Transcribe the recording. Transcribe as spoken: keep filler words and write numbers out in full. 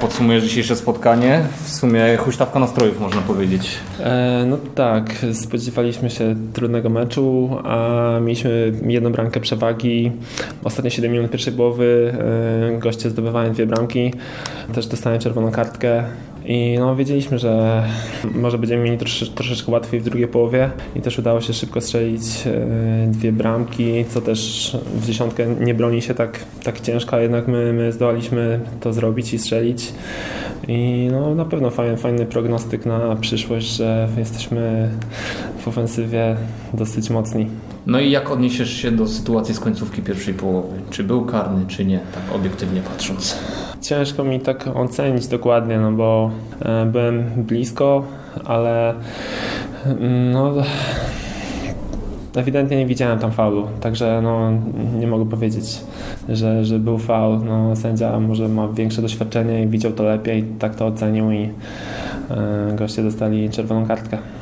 podsumujesz dzisiejsze spotkanie? W sumie huśtawka nastrojów, można powiedzieć. E, no tak, spodziewaliśmy się trudnego meczu, a mieliśmy jedną bramkę przewagi. Ostatnie siedem minut pierwszej połowy e, goście zdobywają dwie bramki. Też dostałem czerwoną kartkę. I no, wiedzieliśmy, że może będziemy mieli trosze, troszeczkę łatwiej w drugiej połowie i też udało się szybko strzelić e, dwie bramki, co też w dziesiątkę nie broni się tak, tak ciężko, a jednak my, my zdołaliśmy to zrobić i strzelić. I no, na pewno fajny, fajny prognostyk na przyszłość, że jesteśmy w ofensywie dosyć mocni. No i jak odniesiesz się do sytuacji z końcówki pierwszej połowy? Czy był karny, czy nie, tak obiektywnie patrząc? Ciężko mi tak ocenić dokładnie, no bo e, byłem blisko, ale no, ewidentnie nie widziałem tam faulu, także no, nie mogę powiedzieć, że, że był faul. No, sędzia może ma większe doświadczenie i widział to lepiej, tak to ocenił i e, goście dostali czerwoną kartkę.